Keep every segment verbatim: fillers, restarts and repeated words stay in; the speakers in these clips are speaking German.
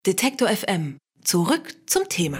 Detektor F M. Zurück zum Thema.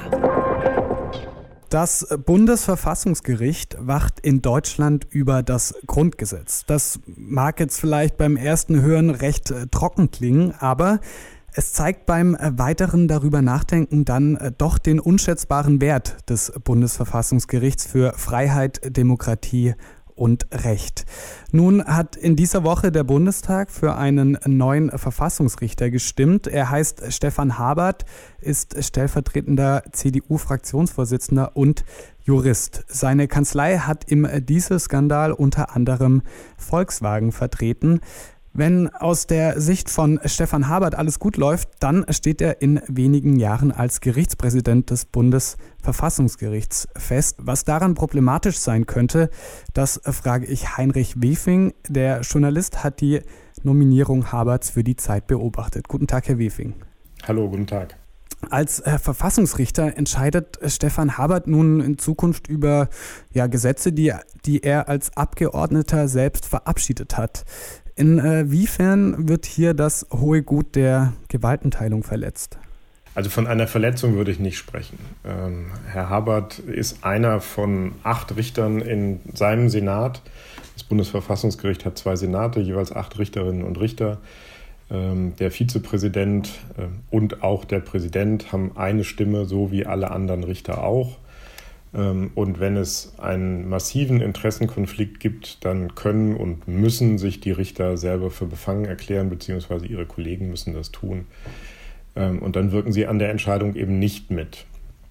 Das Bundesverfassungsgericht wacht in Deutschland über das Grundgesetz. Das mag jetzt vielleicht beim ersten Hören recht trocken klingen, aber es zeigt beim weiteren darüber nachdenken dann doch den unschätzbaren Wert des Bundesverfassungsgerichts für Freiheit, Demokratie und Recht. Nun hat in dieser Woche der Bundestag für einen neuen Verfassungsrichter gestimmt. Er heißt Stefan Habert, ist stellvertretender C D U-Fraktionsvorsitzender und Jurist. Seine Kanzlei hat im Dieselskandal unter anderem Volkswagen vertreten. Wenn aus der Sicht von Stefan Habert alles gut läuft, dann steht er in wenigen Jahren als Gerichtspräsident des Bundesverfassungsgerichts fest. Was daran problematisch sein könnte, das frage ich Heinrich Wefing. Der Journalist hat die Nominierung Haberts für die Zeit beobachtet. Guten Tag, Herr Wefing. Hallo, guten Tag. Als äh, Verfassungsrichter entscheidet Stefan Habert nun in Zukunft über ja, Gesetze, die, die er als Abgeordneter selbst verabschiedet hat. Inwiefern wird hier das hohe Gut der Gewaltenteilung verletzt? Also von einer Verletzung würde ich nicht sprechen. Ähm, Herr Habert ist einer von acht Richtern in seinem Senat. Das Bundesverfassungsgericht hat zwei Senate, jeweils acht Richterinnen und Richter. Ähm, der Vizepräsident äh, und auch der Präsident haben eine Stimme, so wie alle anderen Richter auch. Und wenn es einen massiven Interessenkonflikt gibt, dann können und müssen sich die Richter selber für befangen erklären, beziehungsweise ihre Kollegen müssen das tun. Und dann wirken sie an der Entscheidung eben nicht mit.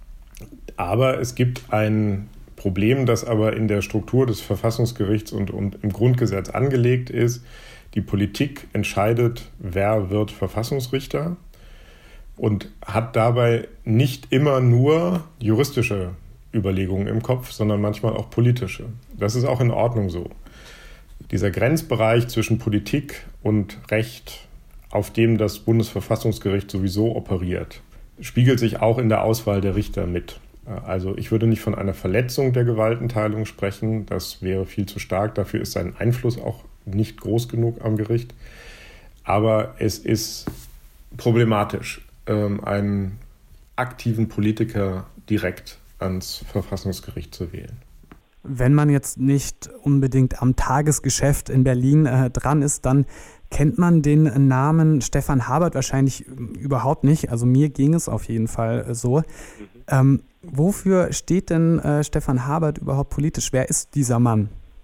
Aber es gibt ein Problem, das aber in der Struktur des Verfassungsgerichts und, und im Grundgesetz angelegt ist. Die Politik entscheidet, wer wird Verfassungsrichter und hat dabei nicht immer nur juristische Überlegungen im Kopf, sondern manchmal auch politische. Das ist auch in Ordnung so. Dieser Grenzbereich zwischen Politik und Recht, auf dem das Bundesverfassungsgericht sowieso operiert, spiegelt sich auch in der Auswahl der Richter mit. Also ich würde nicht von einer Verletzung der Gewaltenteilung sprechen, das wäre viel zu stark, dafür ist sein Einfluss auch nicht groß genug am Gericht. Aber es ist problematisch, einen aktiven Politiker direkt ans Verfassungsgericht zu wählen. Wenn man jetzt nicht unbedingt am Tagesgeschäft in Berlin äh, dran ist, dann kennt man den Namen Stefan Habert wahrscheinlich überhaupt nicht. Also mir ging es auf jeden Fall äh, so. Mhm. Ähm, wofür steht denn äh, Stefan Habert überhaupt politisch? Wer ist dieser Mann?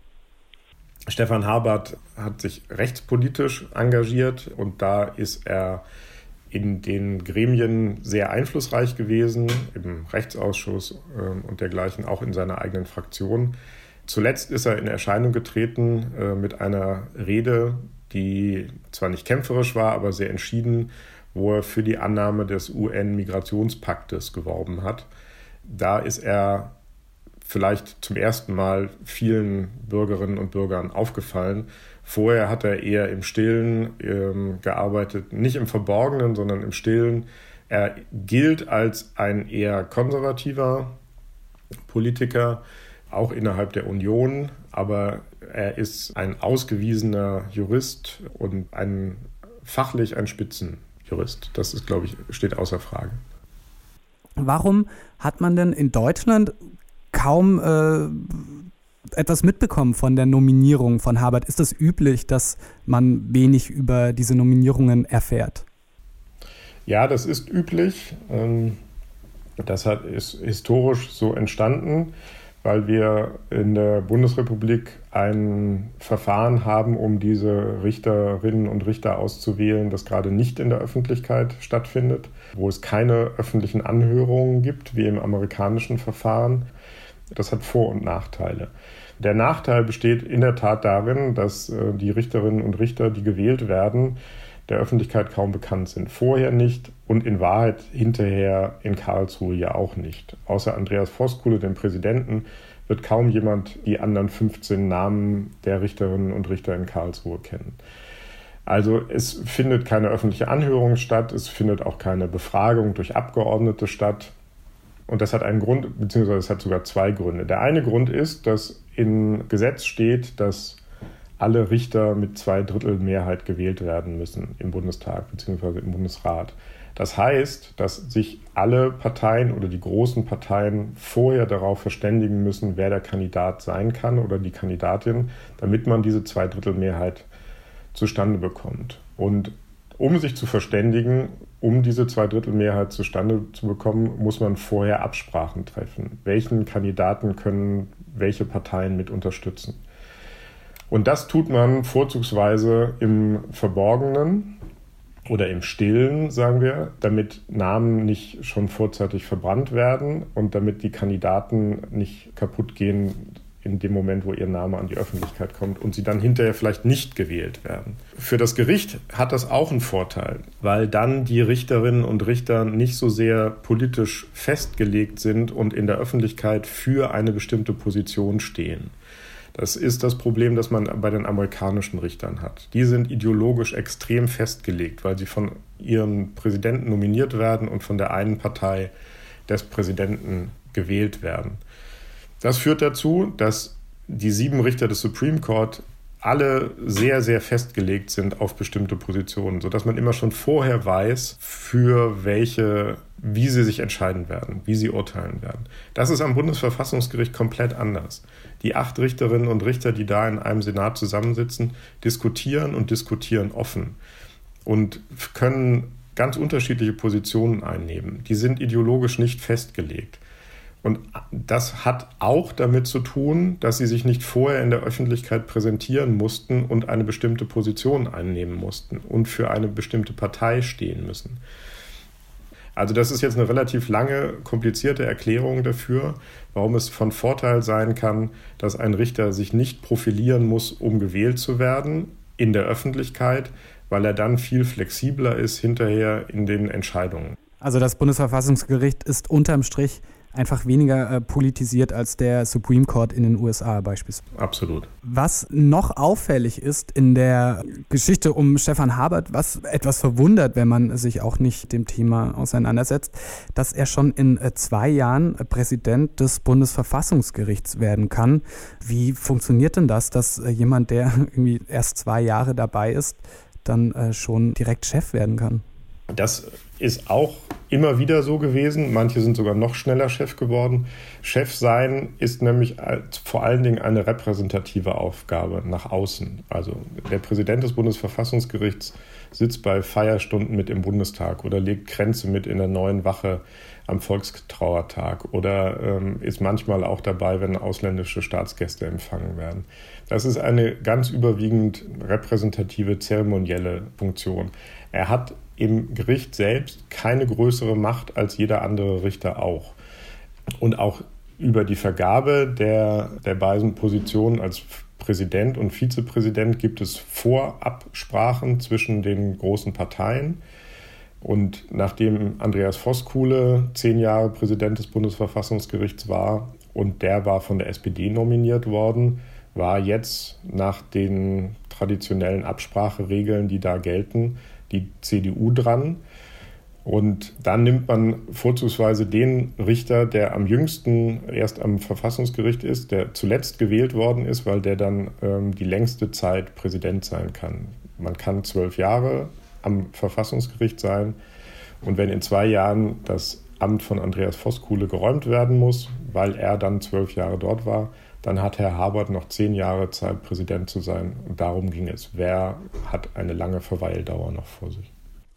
Stefan Habert hat sich rechtspolitisch engagiert und da ist er in den Gremien sehr einflussreich gewesen, im Rechtsausschuss äh, und dergleichen, auch in seiner eigenen Fraktion. Zuletzt ist er in Erscheinung getreten äh, mit einer Rede, die zwar nicht kämpferisch war, aber sehr entschieden, wo er für die Annahme des U N-Migrationspaktes geworben hat. Da ist er vielleicht zum ersten Mal vielen Bürgerinnen und Bürgern aufgefallen. Vorher hat er eher im Stillen ähm, gearbeitet, nicht im Verborgenen, sondern im Stillen. Er gilt als ein eher konservativer Politiker, auch innerhalb der Union, aber er ist ein ausgewiesener Jurist und ein fachlich ein Spitzenjurist. Das ist, glaube ich, steht außer Frage. Warum hat man denn in Deutschland kaum äh, etwas mitbekommen von der Nominierung von Habert? Ist es üblich, dass man wenig über diese Nominierungen erfährt? Ja, das ist üblich. Das hat, ist historisch so entstanden, weil wir in der Bundesrepublik ein Verfahren haben, um diese Richterinnen und Richter auszuwählen, das gerade nicht in der Öffentlichkeit stattfindet, wo es keine öffentlichen Anhörungen gibt, wie im amerikanischen Verfahren. Das hat Vor- und Nachteile. Der Nachteil besteht in der Tat darin, dass äh, die Richterinnen und Richter, die gewählt werden, der Öffentlichkeit kaum bekannt sind. Vorher nicht und in Wahrheit hinterher in Karlsruhe ja auch nicht. Außer Andreas Voskuhle, dem Präsidenten, wird kaum jemand die anderen fünfzehn Namen der Richterinnen und Richter in Karlsruhe kennen. Also es findet keine öffentliche Anhörung statt, es findet auch keine Befragung durch Abgeordnete statt. Und das hat einen Grund, beziehungsweise es hat sogar zwei Gründe. Der eine Grund ist, dass im Gesetz steht, dass alle Richter mit zwei Drittel Mehrheit gewählt werden müssen im Bundestag beziehungsweise im Bundesrat. Das heißt, dass sich alle Parteien oder die großen Parteien vorher darauf verständigen müssen, wer der Kandidat sein kann oder die Kandidatin, damit man diese Zweidrittelmehrheit zustande bekommt. Und um sich zu verständigen, um diese Zweidrittelmehrheit zustande zu bekommen, muss man vorher Absprachen treffen. Welchen Kandidaten können welche Parteien mit unterstützen? Und das tut man vorzugsweise im Verborgenen oder im Stillen, sagen wir, damit Namen nicht schon vorzeitig verbrannt werden und damit die Kandidaten nicht kaputt gehen in dem Moment, wo ihr Name an die Öffentlichkeit kommt und sie dann hinterher vielleicht nicht gewählt werden. Für das Gericht hat das auch einen Vorteil, weil dann die Richterinnen und Richter nicht so sehr politisch festgelegt sind und in der Öffentlichkeit für eine bestimmte Position stehen. Das ist das Problem, das man bei den amerikanischen Richtern hat. Die sind ideologisch extrem festgelegt, weil sie von ihrem Präsidenten nominiert werden und von der einen Partei des Präsidenten gewählt werden. Das führt dazu, dass die sieben Richter des Supreme Court alle sehr, sehr festgelegt sind auf bestimmte Positionen, sodass man immer schon vorher weiß, für welche, wie sie sich entscheiden werden, wie sie urteilen werden. Das ist am Bundesverfassungsgericht komplett anders. Die acht Richterinnen und Richter, die da in einem Senat zusammensitzen, diskutieren und diskutieren offen und können ganz unterschiedliche Positionen einnehmen. Die sind ideologisch nicht festgelegt. Und das hat auch damit zu tun, dass sie sich nicht vorher in der Öffentlichkeit präsentieren mussten und eine bestimmte Position einnehmen mussten und für eine bestimmte Partei stehen müssen. Also das ist jetzt eine relativ lange, komplizierte Erklärung dafür, warum es von Vorteil sein kann, dass ein Richter sich nicht profilieren muss, um gewählt zu werden in der Öffentlichkeit, weil er dann viel flexibler ist hinterher in den Entscheidungen. Also das Bundesverfassungsgericht ist unterm Strich einfach weniger äh, politisiert als der Supreme Court in den U S A beispielsweise. Absolut. Was noch auffällig ist in der Geschichte um Stefan Habert, was etwas verwundert, wenn man sich auch nicht dem Thema auseinandersetzt, dass er schon in äh, zwei Jahren Präsident des Bundesverfassungsgerichts werden kann. Wie funktioniert denn das, dass äh, jemand, der irgendwie erst zwei Jahre dabei ist, dann äh, schon direkt Chef werden kann? Das ist auch immer wieder so gewesen. Manche sind sogar noch schneller Chef geworden. Chef sein ist nämlich vor allen Dingen eine repräsentative Aufgabe nach außen. Also der Präsident des Bundesverfassungsgerichts sitzt bei Feierstunden mit im Bundestag oder legt Kränze mit in der Neuen Wache am Volkstrauertag oder ähm, ist manchmal auch dabei, wenn ausländische Staatsgäste empfangen werden. Das ist eine ganz überwiegend repräsentative, zeremonielle Funktion. Er hat im Gericht selbst keine größere Macht als jeder andere Richter auch. Und auch über die Vergabe der, der beiden Positionen als Präsident und Vizepräsident gibt es Vorabsprachen zwischen den großen Parteien. Und nachdem Andreas Voskuhle zehn Jahre Präsident des Bundesverfassungsgerichts war und der war von der S P D nominiert worden, war jetzt nach den traditionellen Abspracheregeln, die da gelten, die C D U dran. Und dann nimmt man vorzugsweise den Richter, der am jüngsten erst am Verfassungsgericht ist, der zuletzt gewählt worden ist, weil der dann ähm, die längste Zeit Präsident sein kann. Man kann zwölf Jahre am Verfassungsgericht sein. Und wenn in zwei Jahren das Amt von Andreas Voskuhle geräumt werden muss, weil er dann zwölf Jahre dort war, dann hat Herr Habert noch zehn Jahre Zeit, Präsident zu sein. Und darum ging es. Wer hat eine lange Verweildauer noch vor sich?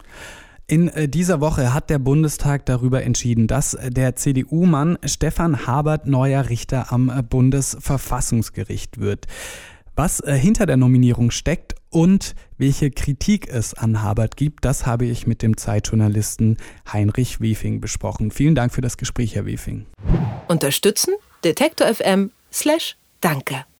In dieser Woche hat der Bundestag darüber entschieden, dass der C D U-Mann Stefan Habert neuer Richter am Bundesverfassungsgericht wird. Was hinter der Nominierung steckt und welche Kritik es an Habert gibt, das habe ich mit dem Zeitjournalisten Heinrich Wefing besprochen. Vielen Dank für das Gespräch, Herr Wefing. Unterstützen? Detektor F M slash Danke.